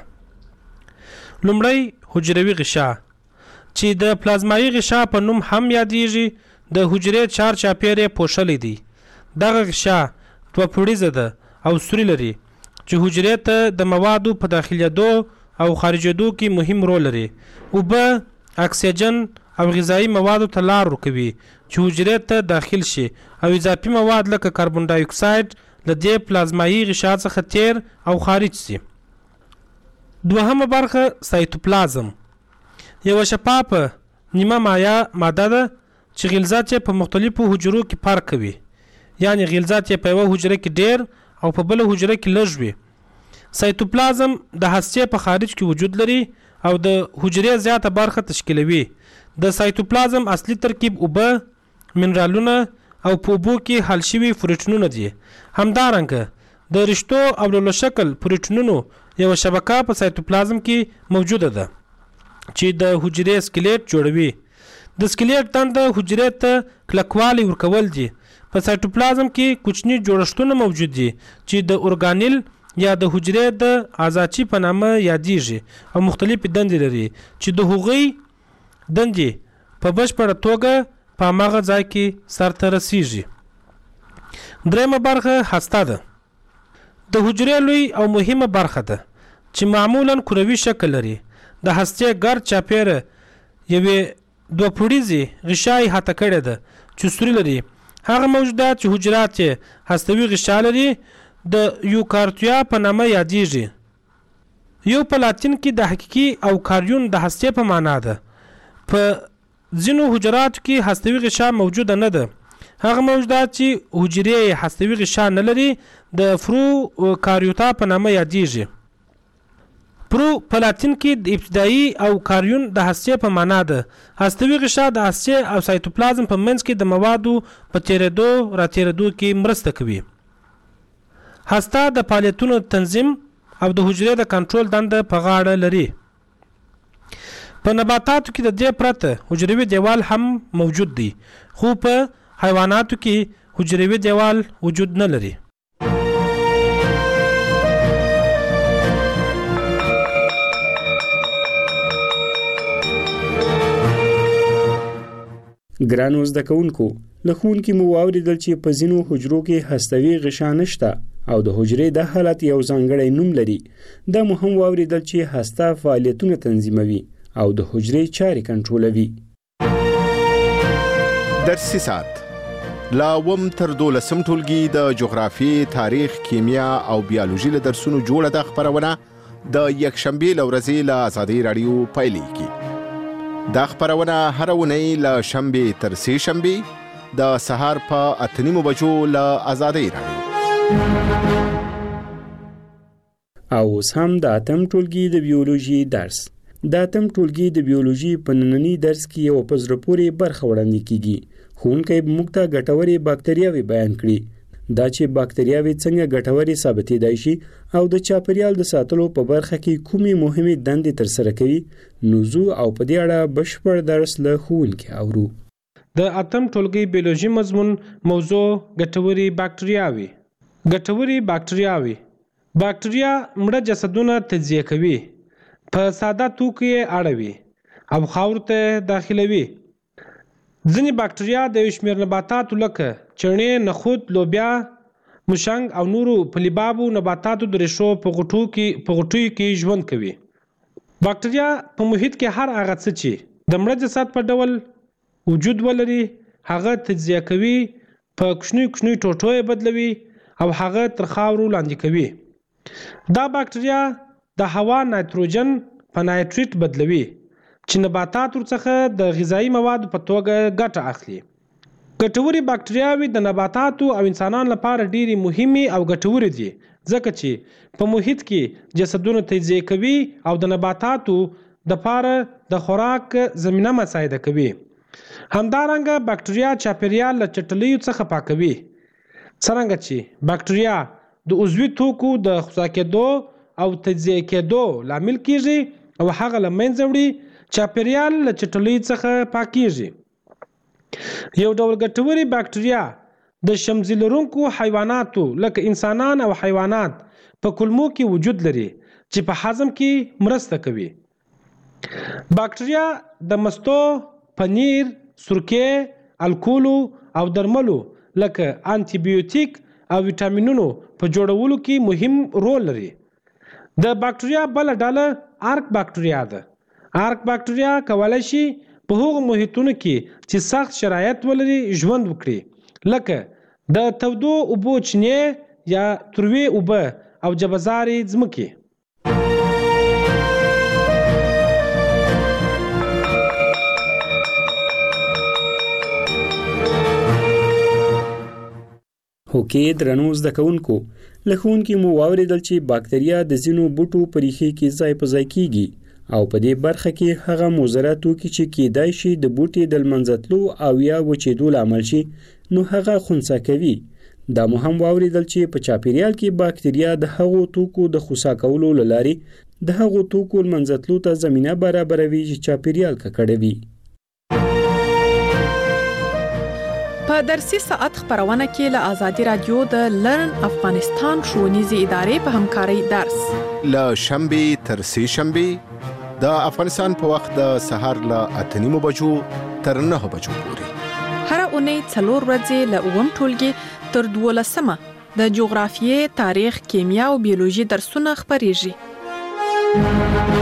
S15: لومړی حجروي غشا چې د پلازمایي غشا په نوم هم یادېږي، د حجرې چار چاپیرې پوښلې دي. دغه غشا دوه پوړیزه ده او سوري لري چې حجرې ته د موادو په داخلېدو او خارجېدو کې مهم رول لري. اوبه، اکسیجن او غذایي موادو ته لار ورکوي چې حجرې ته داخل شي او اضافي مواد لکه کاربن ډای اکساید له دې پلازمایي غشا څخه تیر او خارج شي. دوهمه برخه سایتوپلازم یو شفافه نیمه مایع ماده ده چې غلظات یې په مختلفو حجرو کې فرق کوي، یعنی غلظات یې په یوه حجره کې ډیر او په بله حجره کې لږ وي. سایتوپلازم د هستې په خارج کې وجود لري او د حجرې زیاته برخه تشکیلوي. د سایتوپلازم اصلي ترکیب اوبه، منرالونه او په اوبو کې حل شوي پروټینونه دي. همدارنګه د رشتو او لولو شکل پروټینونو یو شبکه په سایتوپلازم کې موجوده ده چې د حجرې سکلیټ جوړوي. د سکلیټ دنده حجرې ته کلکوالی ورکول دي. په سایتوپلازم کې کوچني جوړښتونه موجود دي چې د اورګانیل یا د حجرې د اعضاچي په نامه یادېږي او مختلفې دندې لري چې د هغوی دندې په بشپړه توګه په هماغه ځای کې سرته رسیږي. درېیمه برخه هسته ده. د حجرې لوی او مهمه برخه ده چې معمولا کروي شکل لري. د هستې ګرد چاپیره یوې دوه پوړیزې غشای هاته کړې ده چې سوري لري. هغه موجودات چې حجرات یې هستوي غشا لري د یوکارتیا په نامه یادېږي. یو په لاتین کې د حقیقي او کاریون د هستې په معنا ده. په ځینو حجراتو کې هستوي غشا موجوده نه ده. هغه موجودات چې حجرې هستوي غشا نه لري د فرو کاریوتا په نامه یادېږي. پرو په لاتین کې د ابتدایي او کاریون د هستې په معنا ده. هستوي غشا د هستې او سایتوپلازم په منځ کې د موادو په تیرېدو راتیرېدو کې مرسته کوي. هسته د فعالیتونو تنظیم او د حجرې د کنټرول دنده په غاړه لري. په نباتاتو کې د دې پرته حجروي دیوال هم موجود دی، خو په حیواناتو کې حجروي دیوال وجود نه لري.
S14: ګرانو زده کوونکو، له ښوونکي مو واورېدل چې په ځینو حجرو کې هستوي غشا نشته او د حجرې د حالت یو ځانګړی نوم لري. دا مو هم واورېدل چې هسته فعالیتونه تنظیموي او د حجرې چارې کنټرولوي.
S16: درسي ساعت لا اووم تر دولسم ټولګي د جغرافیې، تاریخ، کیمیا او بیالوژي له درسونو جوړه ده خپرونه د یکشنبې له ورځې له ازادۍ راډیو پیلېږي. دا خپرونه هر اونۍ له شنبې تر سې شنبې د سهار په اته نیمو بجو له ازادۍ راډیو.
S14: او اوس هم د اتم ټولګي د بیولوژي درس. د اتم ټولګي د بیولوژي په ننني درس کې یو په زړه پورې برخه وړاندې کیږي. ښوونکی به موږ ته ګټورې باکتریاوې بیان کړي. دا چې باکتریاوې څنګه ګټورې ثابتېدای شي او د چاپیریال د ساتلو په برخه کې کومې مهمې دندې ترسره کوي، نوزو او په دې اړه بشپړ درس له ښوونکي اورو.
S15: د اتم ټولګي بیولوژي مضمون موضوع ګټورې باکتریاوې. ګټورې باکتریاوې باکتریا مړه جسدونه تجزیه کوي، په ساده توکو یې اړوي او خاورو ته داخلوي. ځینې باکتریا د یو شمېر نباتاتو لکه چڼې، نخود، لوبیا، موشنګ او نورو پلیبابو نباتاتو د ریښو په غټو کې په غټیو کې ژوند کوي. باکتریا په محیط کې هر هغه څه چې د مړه جسد په ډول وجود ولري هغه تجزیه کوي، په کوچنیو کوچنیو ټوټو یې بدلوي او هغه تر خاورو لاندې کوي. دا باکتریا د هوا نایتروجن په نایتریت بدلوي چې نباتات ورڅخه د غذایی موادو په توګه ګټه اخلي. ګټورې باکتریاوې د نباتاتو او انسانانو لپاره ډېرې مهمې او ګټورې دي ځکه چې په محیط کې جسدونه تجزیه کوي او د نباتاتو دپاره د خوراک زمینه مساعده کوي. همدارنګه باکتریا چاپیریال له چټلیو څخه پاکوي. څرنګه چې باکتریا د عضوي توکو د خصا کېدو او تجزیه کېدو لامل کیږي او هغه له منځه وړي، چاپیریال له چټلیو څخه پاکیږي. یو ډول ګټورې باکتریا د شمزي لرونکو حیواناتو لکه انسانان او حیوانات په کولمو کې وجود لري چې په هضم کې مرسته کوي. باکټریا د مستو، پنیر، سرکې، الکولو او درملو لکه انټي بیوټیک او ویټامینونو په جوړولو کې مهم رول لري. د باکټریا بل ډله آرک باکټریا ده. آرک باکټریا کولای شي په هغو محیطونو کې چې سخت شرایط ولري ژوند وکړي، لکه د تودو اوبو چینې یا تروې اوبه او جبزارې ځمکې.
S14: هوکې درنو زده کوونکو، له ښوونکي مو واورېدل چې باکتریا د ځینو بوټو په ریښې کې ځای په ځای کیږي او په دې برخه کې هغه مضره توکي چې کیدای شي د بوټي د لمنځه تلو او یا وچېدو لامل شي نو هغه خنثی کوي. دا مو هم واورېدل چې په چاپیریال کې باکتریا د هغو توکو د خنثی کولو له لارې د هغو توکو لمنځه تلو ته زمینه برابروي چې چاپیریال ککړوي.
S7: په درسي ساعت خبرونه کې له آزادي رادیو د لرن افغانستان ښوونیزې ادارې په همکارۍ درس
S16: له شنبې تر سې شنبې د افغانستان په وخت د سهار له اته نیمو بجو تر نهه بجو پورې
S7: هر اونۍ څلور ورځې له اووم ټولګي تر دولسمه د جغرافیې، تاریخ، کیمیا او بیولوژي درسونه خپریږي.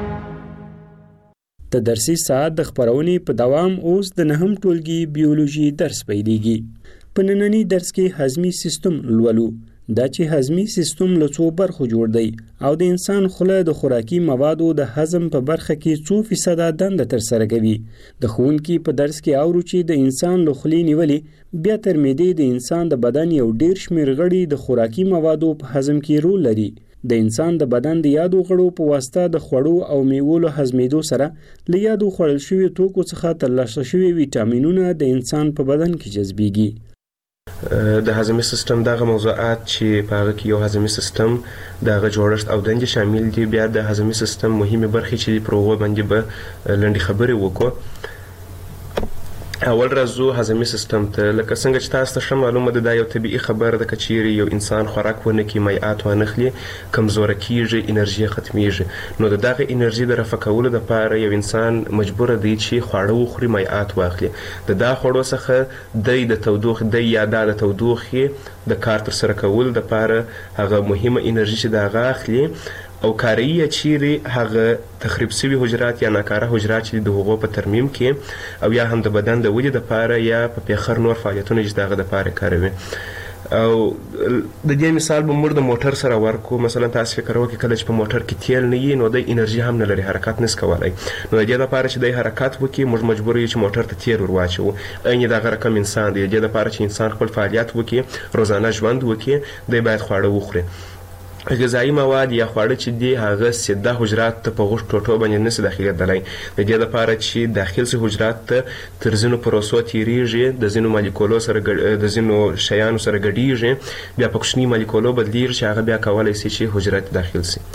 S14: د درسي ساعت د خبرونې په دوام اوس د نهم ټولګي بیولوژي درس پیلېږي. په ننني درس کې هضمي سیستم لولو. دا چې هضمي سیستم له څو برخو جوړ دی او د انسان خوله د خوراکي موادو د هضم په برخه کې څو فیصده دنده ترسره کوي. د ښوونکي په درس کې اورو چې د انسان له خولې نیولې بیا تر معدې د انسان د بدن یو ډیر شمېر غړي د خوراکي موادو په هضم کې رول لري. د انسان د بدن د یادو غړو په واسطه د خوړو او میوو له هضمېدو سره له یادو خوړل شوي توکو څخه ترلاسه شوي ویټامینونه د انسان په بدن کې جذبېږي.
S17: د هضمي سیستم دغه موضوعات چې په هغه کې یو هضمي سیستم دغه جوړښت او دندې شامل دي، بیا د هضمي سیستم مهمه برخې چې پر هغو باندې به لنډې خبرې وکړو. اول راځو هضمي سیستم ته. لکه څنګه چې تاسو ته ښه معلومه ده، دا یو طبیعي خبره ده که چیرې یو انسان خوراک ونه کړي، مایعات وانخلي، کمزوره کیږي، انرژي ختمیږي. نو د دغه انرژي د رفع کولو دپاره یو انسان مجبوره دی چې خواړه وخوري، مایعات واخلي. د دا خوړو څخه دی د تودوخې دی یا دا د تودوخې د کار ترسره کولو دپاره هغه مهمه انرژي چې د هغه اخلي او کاریه چیرې هغه تخریب سوي حجرات یا ناکاره حجرات چې د هغو په ترمیم کې او یا هم د بدن د ودې دپاره یا په پیخر نور فعالیتونه چې د هغه دپاره کاروي. او د دې مثال به موږ د موټر سره ورکو. مثلا تاسو فکر وکړئ کله چې په موټر کې تیل نه وي نو د انرژي هم نه لري، حرکت نس کولی. نو د دې دپاره چې د حرکت وکړي موږ مجبور یو چې موټر ته تیل ور واچوو. عین دغه رقم انسان دی. د دې دپاره چې انسان خپل فعالیت وکړي، روزانه ژوند وکړي، دی باید خواړه وخوري. غذایی مواد یا خواړه چې دي هغه سیده حجرات ته په غوښ ټوټو باندې نشي داخلېدلی. د دې لپاره چې داخل سي حجرات ته تر ځینو پروسو تیریږي، د ځینو مالیکولو سره د ځینو شیانو سره ګډیږي، بیا په کوچني مالیکولو بدلیږي چې هغه بیا کولی سي چې حجرات داخل سي.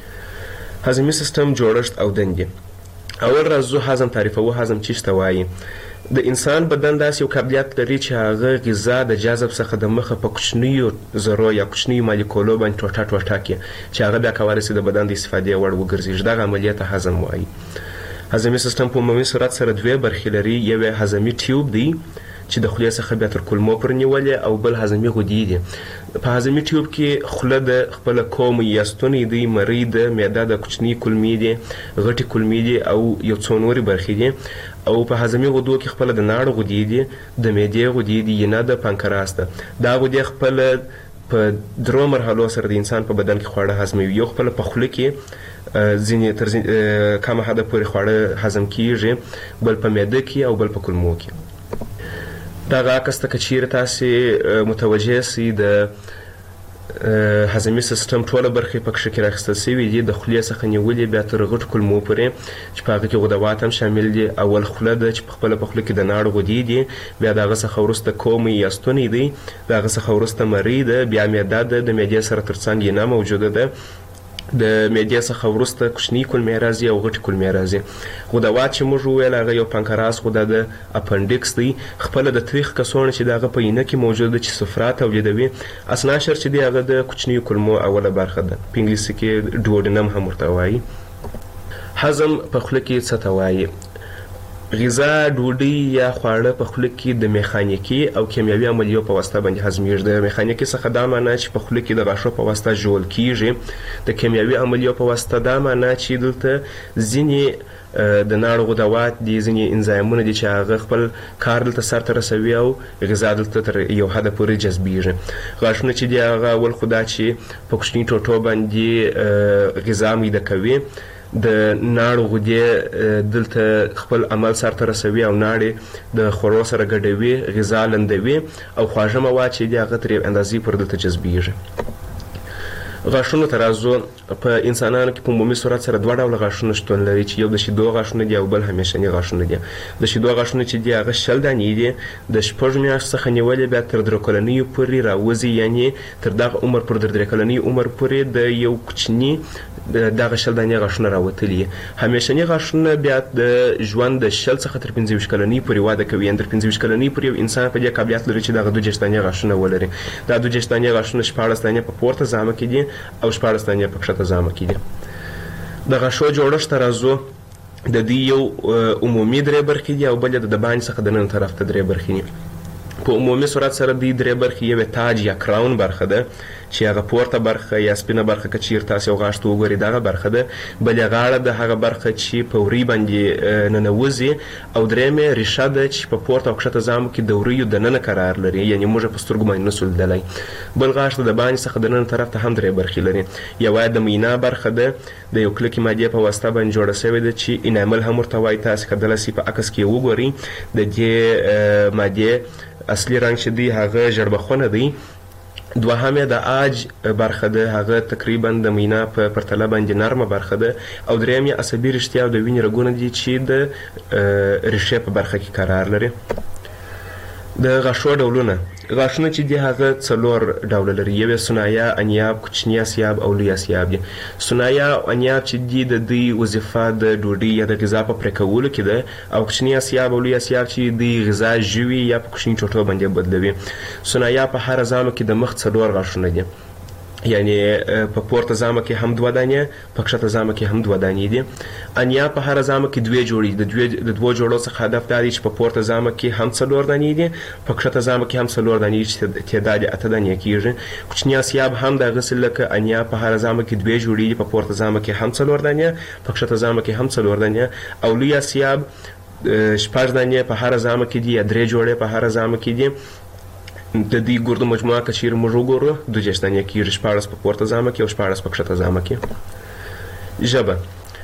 S17: هضمي سیستم جوړښت او دندې. اول راځو هضم تعریفوو. هضم څه ته وایي؟ د انسان بدن داسې یو قابلیت لري چې هغه غذا د جذب څخه د مخه په کوچنیو ذرو یا کوچنیو مالیکولو باندې ټوټه ټوټه کړي چې هغه بیا کولی سي د بدن د استفادې وړ وګرځېږي. دغه عملیه ته هضم وایي. هضمي سیستم په عمومي صورت سره دوې برخې لري. یو یې هضمي ټیوب دی چې د خولې څخه بیا تر کولمو پورې نیولې، او بل هضمي غدې دي. په هضمي ټیوب کې خوله د خپله کوم یا ستونی دی، مرۍ ده، معده د کوچني کولمې دي، غټې کولمې دي او یو څو نورې برخې دي. او په هضمي غدو کې خپله د ناړو غدې دي، د معدې غدې دي، ینه د پانکراس ده. دا غدې خپله په درو مرحلو سره د انسان په بدن کې خواړه هضموي. یو خپله په خوله کې ځینې تر کمه حده پورې خواړه هضم کیږي، بل په معده کې او بل په کولمو کې. دغه عکس ته که چیرې تاسې متوجه سئ د هضمي سیستم ټوله برخې په کښې کې راخیستل سوي دي، د خولې څخه نیولې بیا تر غټو کولمو پورې چې په هغه کې غدوات هم شامل دي. اول خوله ده چې په خپله په خوله کې د ناړو غدې دي، بیا د هغه څخه وروسته کومې یا ستونی دی، د هغه څخه وروسته مرۍ ده، بیا معده ده، د معدې سره تر څنګ ینه موجوده ده، د معدې څخه وروسته کوچني کولمې راځي او غټې کولمې راځي. غدوات چې موږ وویل هغه یو پانکراس غده د اپنډکس دی، خپله د تریخ کڅوړه چې د هغه په اینه کې موجود ده چې صفرا تولیدوي. اسناشر چې دی هغه د کوچنیو کولمو اوله برخه ده، په انګلیسي کې ډوډینم هم ورته وایي. هضم په خوله کې څه ته وایي؟ غذا ډوډۍ یا خواړه په خوله کې د میخانیکي او کیمیاوي عملیو په واسطه باندې هضمیږي. د میخانیکي څخه دا معنی چې په خوله کې د غاښو په واسطه ژوول کیږي، د کیمیاوي عملیو په واسطه دا معنی چې دلته ځینې د ناړو غدوات دي، ځینې انزایمونه دي چې هغه خپل کار دلته سرته رسوي او غذا دلته تر یو حده پورې جذبیږي. غاښونه چې دي هغه اول خو دا چې په کوچني ټوټو باندې غذا میده کوي، د ناړو غدې دلته خپل عمل سرته رسوي او ناړې د خوړو سره ګډوي، غذا لندوي او خواږه مواد چې دي هغه تر یو اندازې پورې دلته جذبیږي. غاښونو ته راځو. په انسانانو کې په عمومي صورت سره دوه ډوله غاښونه شتون لري چې یو د شیدو غاښونه دي او بل همیشني غاښونه دي. د شیدو غاښونه چې دي هغه شل دانې دي، د شپږ میاشتو څخه نیولې بیا تر درې کلنیو پورې راوځي، یعنې تر دغه عمر پورې تر درې کلني عمر پورې د یو کوچني دغه شل دانې غاښونه راوتلي. همیشني غاښونه بیا د ژوند د شل څخه تر پنځه ویشت کلنۍ پورې وده کوي، یعنې تر پنځه ویشت کلنۍ پورې یو انسان په دې قابلیت لري چې دغه دوه دېرش دانې غاښونه ولري. دا دوه دېرش دانې غاښونه شپاړس دانې په پورته زامه کې دي او شپاړس دانې په کښته زامه کې دي. د غاښو جوړښت ته راځو. د دې یو عمومي درې برخې دي او بل یې د باندې څخه د نن طرف ته درې برخې دي. په عمومي صورت سره دې درې برخې یو تاج یا کراون برخه ده چې هغه پورته برخه یا سپینه برخه که چیرې تاسې یو غاښ ته وګورئ دغه برخه ده، بلې غاړه د هغه برخه چې په وري باندې ننوځي، او درېیمې ریښه ده چې په پورته او کښته زامو کې د وریو دننه قرار لري، یعنې موږ په سترګو باندې نسو لیدلی. بل غاښ ته د باندې څخه د نن طرف ته هم درې برخې لري. یوه د مینا برخه ده، د یو کلکې مادې په واسطه باندې جوړه سوې ده چې انامل هم ورته وایي. تاسې کیدلی سي په عکس کې وګورئ د دې مادې اصلي رنګ چې دی هغه ژړبخونه دی. دوهم یې د آج برخه ده، هغه تقریبا د مینا په پرتله باندې نرمه برخه ده. او درېیم یې عصبي رشتیا او د وینې رګونه دي چې د ریښې په برخه کې قرار لري. د غاښو ډولونه. غاښونه چې دي هغه څلور ډوله لري. یو یې سنایا، انیاب، کوچني اسیاب او لوی اسیاب دي. سنایا او انیاب چې دي د دوی وظیفه د ډوډۍ یا د غذا په پرې کولو کې ده، او کوچني اسیاب او لوی اسیاب چې دوی غذا ژوي یا په کوچني ټوټو باندې بدلوي. سنایا په هر زامو کې د مخ څلور غاښونه دي، یعنی په پورته زامه کې هم دوه دانې، په کښته زامه کې هم دوه دانې دي. انیا په هر زامه کې دوه جوړې دي. د دوه جوړو څخه هدف دا دی چې په پورته زامه کې هم څلور دانې دي، په کښته زامه کې هم څلور دانې چې تعداد یې اته دانې کېږي. کوچني اسیاب هم دغسې لکه انیا په هر زامه کې دوه جوړې دي، په پورته زامه کې هم څلور دانې، په کښته زامه کې هم څلور دانې. او لوی اسیاب شپږ دانې په هر زامه کې دي یا درې جوړې په هر زامه کې دي. د دې ګردو مجموعه که چیرې موږ وګورو دوه دېرش دانې کېږي، شپاړس په پورته زامه کې او شپاړس په کښته زامه کې. ژبه.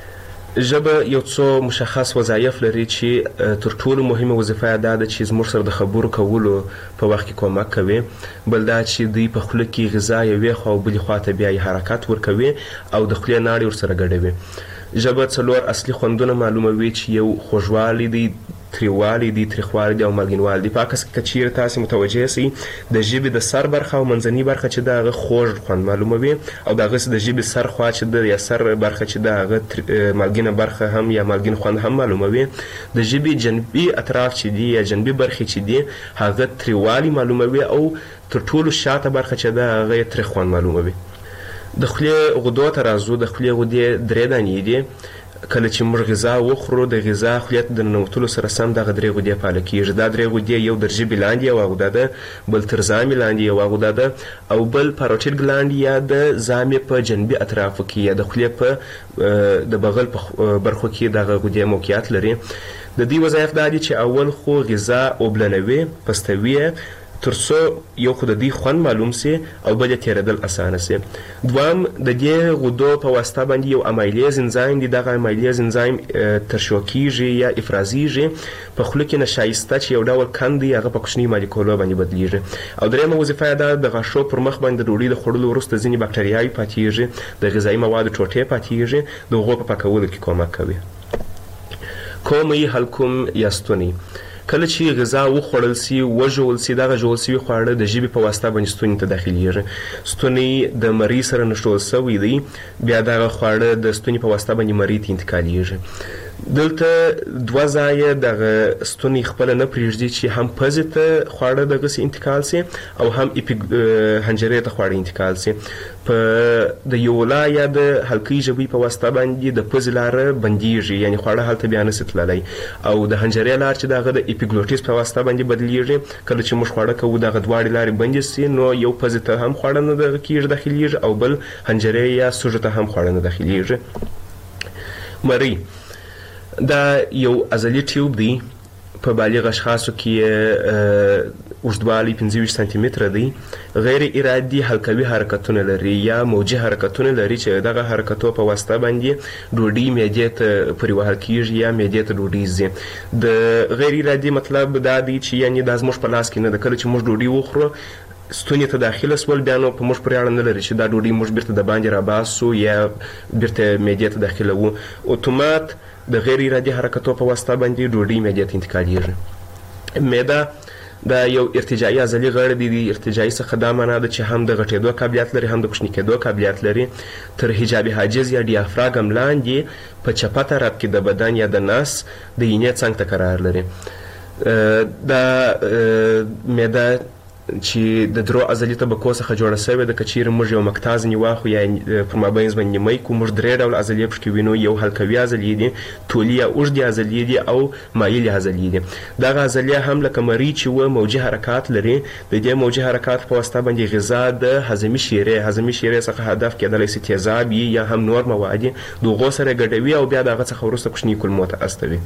S17: ژبه یو څو مشخص وظایف لري چې تر ټولو مهمه وظیفه یې دا ده چې زموږ سره د خبرو کولو په وخت کې کومک کوي. بل دا چې دوی په خوله کې غذا یوې خوا او بلې خوا ته بیا یې حرکت ورکوي او د خولې ناړې ورسره ګډوي. ژبه څلور اصلي خوندونه معلوموي چې یو خوږوالی دی، تریوالی دی، تریخوالی دی او مالګینوالی دی. په عکس کې که چیرې تاسې متوجه سئ د ژبې د سر برخه او منځنۍ برخه چې ده هغه خوږ خوند معلوموي، او دغسې د ژبې سر خوا چې ده یا سر برخه چې ده هغه مالګینه برخه هم یا مالګین خوند هم معلوموي. د ژبې جنبي اطراف چې دي یا جنبي برخې چې دي هغه تریوالی معلوموي، او تر ټولو شاته برخه چې ده هغه یې تریخ خوند معلوموي. د خولې غدو ته راځو. د خولې غدې درې دانې دي. کله چې موږ غذا وخورو د غذا خولې ته د ننوتلو سره سم دغه درې غدې فعاله کېږي. دا درې غدې یو تر ژبې لاندې یوه غده ده، بل تر زامې لاندې یوه غده ده، او بل پاروټیډ ګلاند یا د زامې په جنبي اطرافو کې یا د خولې په د بغل په برخو کې دغه غدې موقعیت لري. د دې وظایف دا دي چې اول خو غذا اوبلنوي، پستوي، تر څو یو خو د دې خوند معلوم سي او بل یې تېرېدل اسانه سي. دویم د دې غدو په واسطه باندې یو امایلیز انزایم دی. دغه امایلیز انزایم ترشح کېږي یا افرازیږي په خوله کې نشایسته چې یو ډول کند دی هغه په کوچني مالیکولو باندې بدلیږي. او درېیمه وظیفه یې دا د غاښو پر مخ باندې د ډوډۍ د خوړلو وروسته ځینې بکټریاوې پاتېږي، د غذایي موادو ټوټې پاتېږي، د هغو په پاکولو کې کومک کوي. کومې حلقوم یا ستونی. کله چې غذا وخوړل سي وژول سي دغه ژول سوي خواړه د ژبې په واسطه باندې ستوني ته داخليږي ستوني د مری سره نښلول سوی دی بیا دغه خواړه د ستوني په واسطه باندې مری ته انتقالېږي دلته دوه ځایه دغه ستوني خپل نه پرېږدي چې هم پزې ته خواړه دغسې انتقال سي او هم حنجرې ته خواړه انتقال سي په د یولا یا د حلقې ژبې په واسطه باندې د پزې لاره بندیږي یعنی خواړه هلته بیا نسي تللی او د حنجرې لار چې دغه د اپیګلوټیس په واسطه باندې بدلیږي کله چې موږ خواړه کوو دغه دواړې لارې بندې سي نو یو پزې ته هم خواړه نه دغه کېږي داخلیږي او بل حنجرې یا سوژه ته هم خواړه نه داخلیږي مرۍ دا یو عضلي ټیوب دی په بالغ اشخاصو کې اوږدوالی پنځه ویشت سانتي متره دی غیر ارادي حلقوي حرکتونه لري یا موجي حرکتونه لري چې دغه حرکتو په واسطه باندې ډوډۍ معدې ته پورې وهل کېږي یا معدې ته ډوډۍ ځي د غیر ارادي مطلب دا دی چې یعنې دا زموږ په لاس کې نه ده کله چې موږ ډوډۍ وخورو ستوني ته داخله سول بیا نو په موږ پورې اړه نه لري چې دا ډوډۍ موږ بیرته د باندې راباسو یا بیرته معدې ته داخله وو اتومات د غیر ارادي حرکتو په واسطه باندې ډوډۍ معدې ته انتقالېږي معده دا یو ارتجاعي عضلي غړی دی د ارتجاعي څخه دا معنا ده چې هم د غټېدو قابلیت لري هم د کوچني کېدو قابلیت لري تر حجاب حاجز یا ډیافراګم لاندې په چپه طرف کې د بدن یا د نس د اینې څنګ ته قرار لري دا معده چې د درو عضلي طبقو څخه جوړه سوې ده که چیرې موږ یو مکتاز نیواخو یا پر مابینځ باندې نیمی کو موږ درې ډول عضلې پکې وینو یو حلقوي عضلې دي طولي یا اوږدې عضلې دي او مایلې عضلې دي دغه عضلې هم لکه مرۍ چې وه موجي حرکات لري د دې موجي حرکات په واسطه باندې غذا د هضمي شیرې هضمي شیرې څخه هدف کېدلی سي تیزاب یا هم نور مواد د هغو سره ګډوي او بیا د هغه څخه وروسته کوچني کولمو ته استوي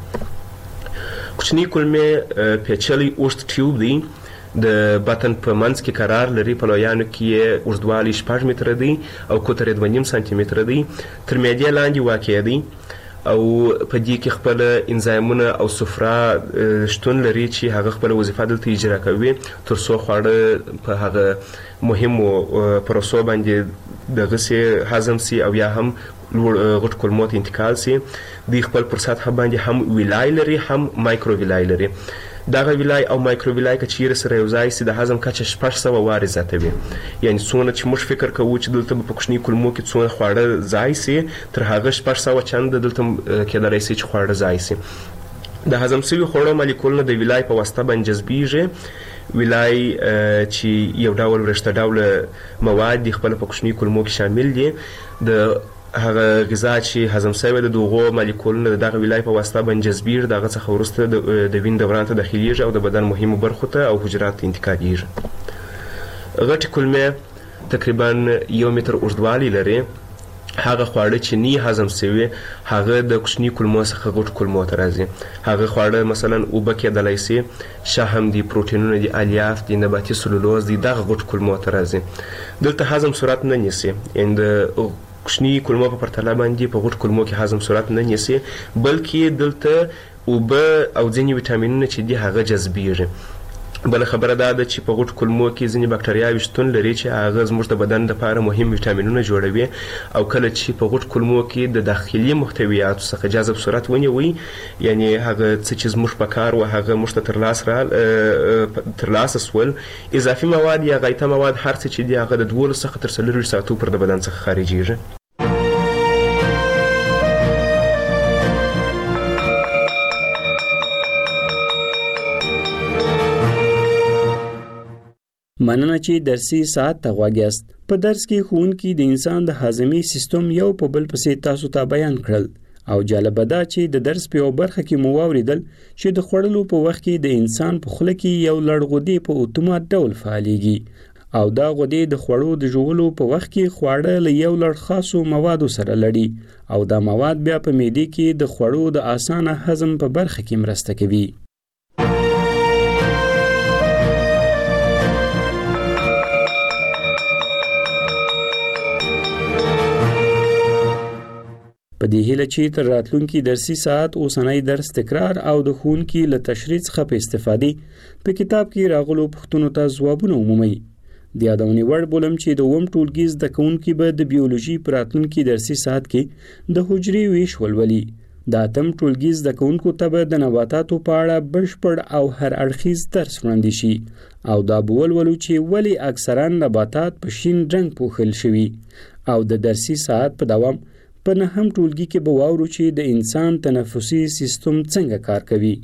S17: کوچني کولمې پیچلی اوږد ټیوب دی د بطن په منځ کې قرار لري په لویانو کې یې اوږدوالی شپږ متره دی او قطر یې دوه نیم سانتي متره دی تر معدې لاندې واقع دی او په دې کې خپل انزایمونه او صفرا شتون لري چې هغه خپل وظیفه دلته اجرا کوي تر څو خواړه په هغه مهمو پروسو باندې دغسې هضم سي او یا هم غټ کولمو ته انتقال سي دوی خپل پر سطحه باندې هم ویلای لري هم مایکرو ویلای لري دغه ویلای او مایکرو ویلای که چیرې سره یو ځای سي د هضم کچه شپږ سوه وارې زیاتوي یعنې څومره چې موږ فکر کوو چې دلته به په کوچني کولمو کې څومره خواړه ځای سي تر هغه شپږ سوه چنده دلته کېدلی سي چې خواړه ځای سي د هضم سوي خوړو مالیکولونه د ویلای په واسطه باندې جذبیږي ویلای چې یو ډول ورشته ډوله مواد دي خپله په کوچني کولمو کې شامل دي د هغه غذا چې هضم سوی ده د هغو مالیکولونه د دغه ویلای په واسطه باندې جذبیږي د هغه څخه وروسته د وین دوران ته داخلیږي او د بدن مهمو برخو ته او حجراتو ته انتقالېږي غټې کولمې تقریبا یو متر اوږدوالی لري هغه خواړه چې نی هضم سوي هغه د کوچني کولمو څخه غټو کولمو ته راځي هغه خواړه مثلا اوبه کېدلی سي شحم دي پروټینونه دي الیاف دي نباتي سلولوز دي دغه غټو کولمو ته راځي دلته هضم صورت نه نیسي یعنې د کوچني کولمو په پرتله باندې په غټ کولمو کې هضم صورت نه نیسي بلکې دلته اوبه او ځینې ویټامینونه چې دي هغه جذبیږي بله خبره دا ده چې په غټ کولمو کې ځینې بکټریاوې شتون لري چې هغه زموږ د بدن دپاره مهم ویټامینونه جوړوي او کله چې په غټ کولمو کې د داخلي محتویاتو څخه جذب صورت ونیوي یعنې هغه څه چې زموږ په کار و هغه موږ ته ترلاسه ترلاسه سول اضافي مواد یا غایطه مواد هر څه چې دي هغه د دولس څخه تر څلورویشت ساعتو پر د بدن څخه خارجیږي
S14: مننه چې درسي ساعت ته غوږ یاست په درس کې ښوونکي د انسان د هاضمي سیستم یو په بل پسې تاسو ته بیان کړل او جالبه ده چې د درس په یو برخه کې مو واوریدل چې د خوړلو په وخت کې د انسان په خوله کې یو لړ غدې په اتومات ډول فعالیږي او دا غدې د خوړو د ژوولو په وخت کې خواړه له یو لړ خاصو موادو سره لړي او دا مواد بیا په معدې کې د خوړو د اسانه هضم په برخه کې مرسته کوي په دې هیله چې تر راتلونکي درسي ساعت اوسنی درس تکرار او د ښوونکي له تشریح څخه په استفادې په کتاب کې راغلو پوښتنو ته ځوابونه ومومئ د یادونې وړ بولم چې د اووم ټولګي زده کوونکي به د بیولوژي په راتلونکي درسي ساعت کې د حجرې ویش ولولي د اتم ټولګي زده کوونکو ته به د نباتاتو په اړه بشپړ او هر اړخیز درس وړاندې شي او دا به ولولو چې ولې اکثرا نباتات په شین رنګ پوښل شوي او د درسي ساعت په دوام په نهم ټولګي کې به واورو چې د انسان تنفسي سیستم څنګه کار کوي.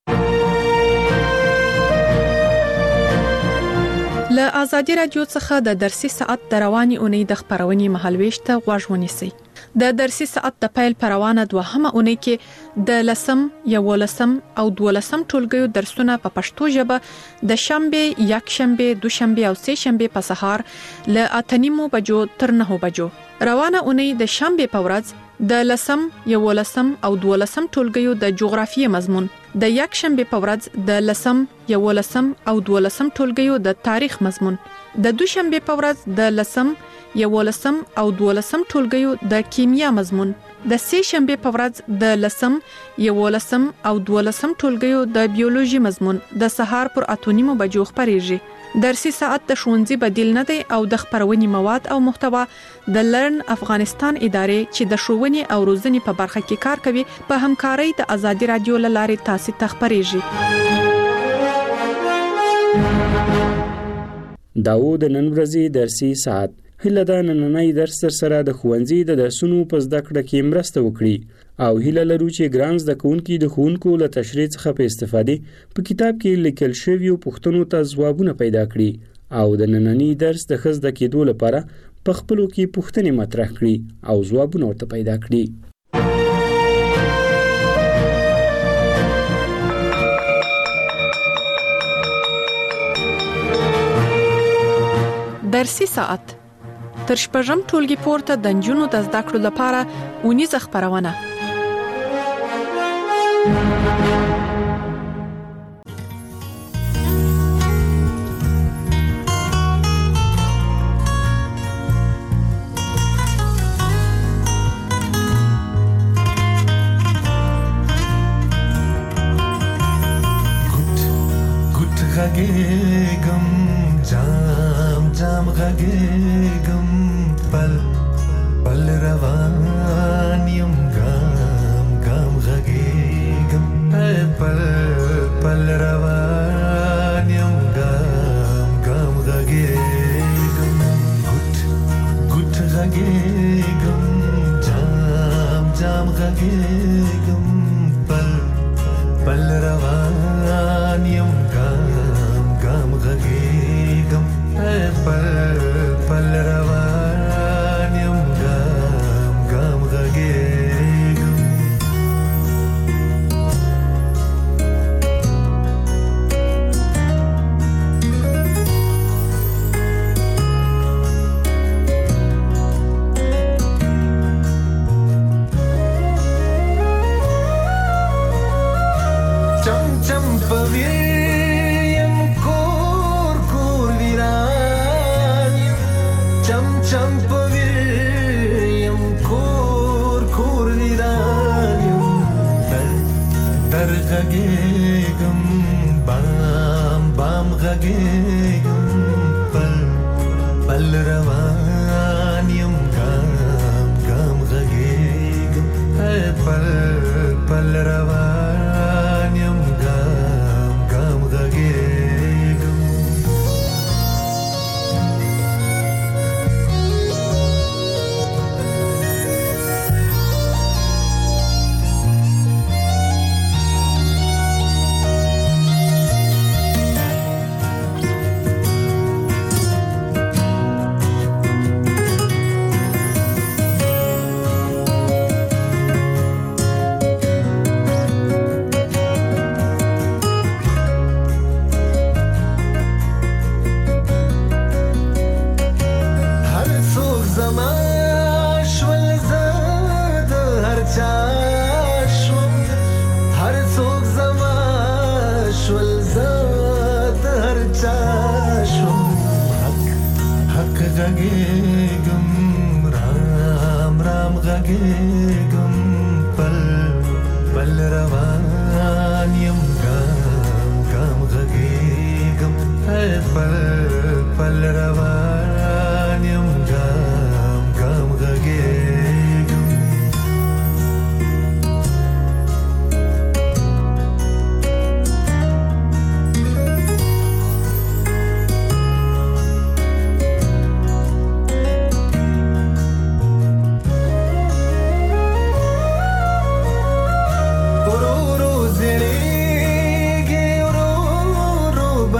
S7: له آزادي رادیو څخه د درسي ساعت د رواني اونۍ د خبرونې مهالويش ته غوږ ونیسئ. د درسي ساعت د پیل پروانه دوهمه اونۍ کې د لسم، یولسم او دولسم ټولګیو درسونه په پښتو ژبه د شنبه، یکشنبه، دوشنبه او سه شنبه په سهار له اتنیمو بجو تر نهو بجو. روانه اونۍ د شنبه په ورځ د لسم، یولسم او دولسم ټولګیو د جغرافیې مضمون، د یکشنبه په ورځ د لسم، یولسم او دولسم ټولګیو د تاریخ مضمون، د دوشنبه په ورځ د لسم، یولسم او دولسم ټولګیو د کیمیا مضمون، د سه شنبه په ورځ د لسم، یولسم او دولسم ټولګیو د بیولوژي مضمون د سهار پر اتونیمو بجو خبريږي. درسي ساعت د ښوونځي بدیل نه دی او د خبرونې مواد او محتوا د لرن افغانستان ادارې چې د ښوونې او روزنې په برخه کې کار کوي په همکارۍ د آزادي رادیو له لارې تاسو ته خبريږي.
S14: داو د نن ورځې درسي ساعت هله دا نننۍ درس سر سره د ښوونځي د درسونو په زده کړه کې مرسته وکړي او هله لرو چې ګران زده کوونکي د ښوونکو له تشریح څخه په استفادې په کتاب کې لیکل شویو پوښتنو ته ځوابونه پیدا کړي او د نننۍ درس د ښه زده کېدو لپاره په خپلو کې پوښتنې مطرح کړي او ځوابونه ورته پیدا کړي.
S7: درسي ساعت تر شپږم ټولګي پورته د نجونو د زده کړو لپاره اونیزه خبرونه.
S18: غږېږم جام جام غږېږم پل پل روان یم ګام ګام غږېږم پل پل روان یم ګام ګام غږېږم ګوټ ګوټ غږېږم جام جام غږېږم پل پل روان یم غږېږم پل پل روان یم ګام ګام غږېږم. چم چم پوي غږېږم بام بام غږېږم پل پل روان یم ګام ګام غږېږم پل پل روان یم ګام ګام غږېږم. غږېږم رام رام غږېږم پل پل روان یم ګام ګام غږېږم پل پل روان یم ګام ګام غږېږم.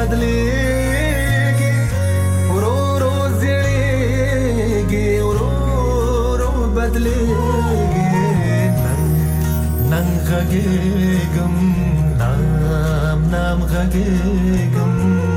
S18: بدلېږي ورو ورو زیړېږي ورو ورو بدلېږي نن نن غږېږم نام نام غږېږم